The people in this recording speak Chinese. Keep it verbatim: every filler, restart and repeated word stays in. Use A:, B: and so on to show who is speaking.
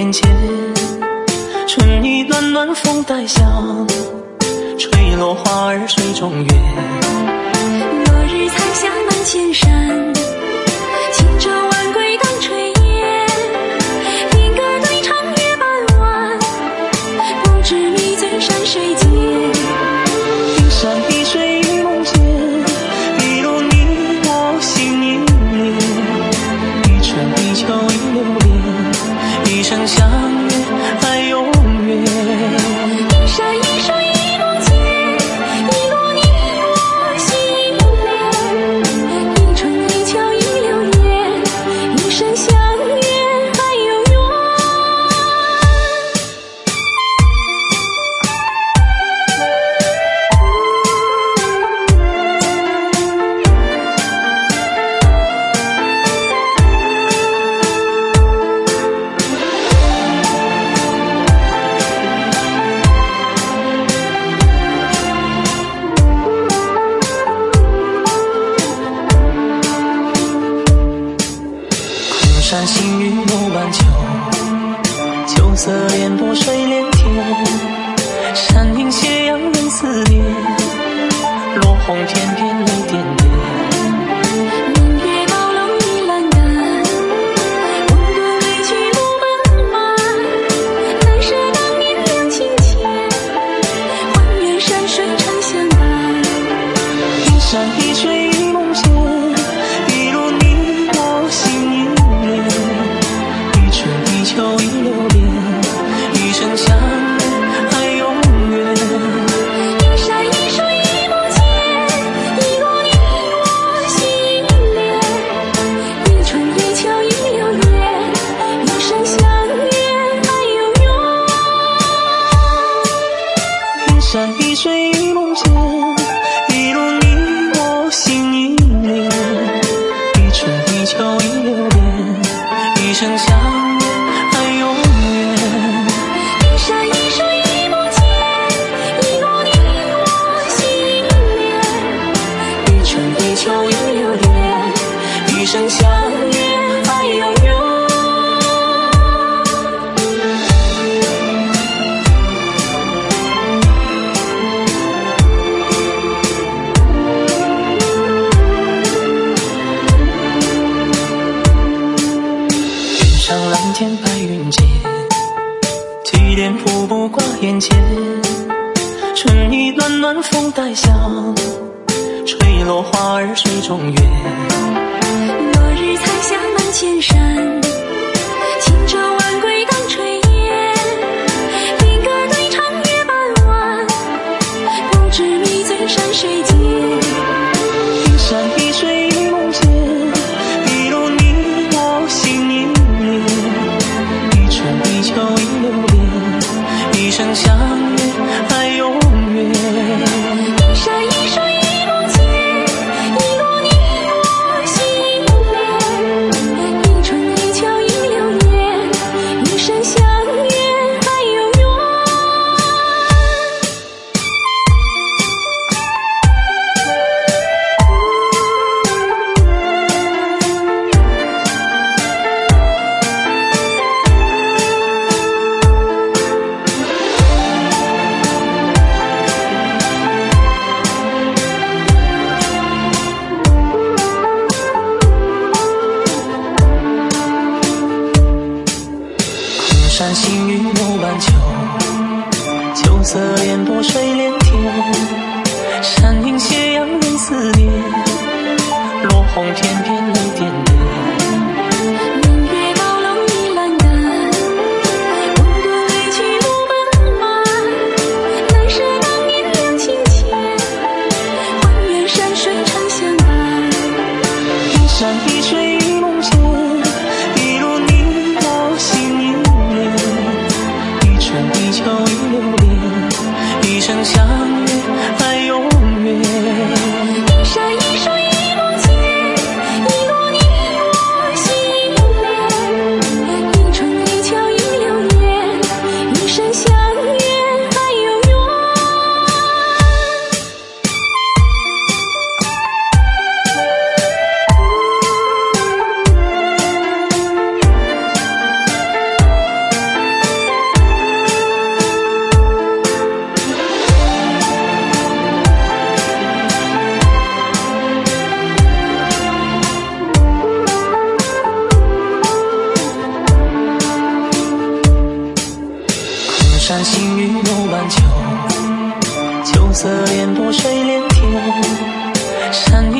A: 眼前，春意暖暖风带香，吹落花儿水中月。
B: 落日彩霞满千山，轻舟晚归当炊烟。莺歌对唱月半弯，不知迷醉山水间。
A: 云山碧水一梦间，一路你我心凝练。一春一秋一流连，一生相约爱永远。
B: 一山一水一梦间，一路你我心连。一春一秋一流连，一生相约爱永远。
A: 山行雨落晚秋，秋色烟波水连天。山影斜阳人思念，落红片片泪点点。
B: 明月高楼一阑干，温顿归去路漫漫。难舍当年两情牵，还愿山水长相伴。
A: 一山一水一梦间，一路你我心凝练。一春一秋一流连，一生相约爱永远。
B: 一山一水一梦间，一路你我心连。一春一秋一流连，一生相约爱永远。
A: 一山一水一梦间，一路你我心凝练。一春一秋一流连，一生相约爱永远。
B: 一山一水一梦间，一路你我心连。
A: 一春一秋一流连，一生相约爱永远。云上蓝天白云间，菊帘瀑布挂眼前。春意暖暖风带香，吹落花儿水中月。
B: 落日彩霞满千山，轻舟晚归当炊烟。莺歌对唱月半弯，不知迷醉山水间。
A: 一山一水一梦间，一路你我心凝练。一春一秋一流连，一生相约爱永远。
B: 一山一水一梦间，一路你我心连。一春一秋一流连，一生相约爱永远。
A: 山行雨落晚秋，秋色烟波水连天。山影斜阳人思念，落红片片泪点点。
B: 明月高楼一阑干，温顿归去路漫漫。难舍当年两情牵，还愿山水长相伴。
A: 一山一水一梦间，一路你我心凝练。一春一秋一流连，一生相约爱永远。
B: 一山一水一梦间，一路你
A: 色联朵水连天，山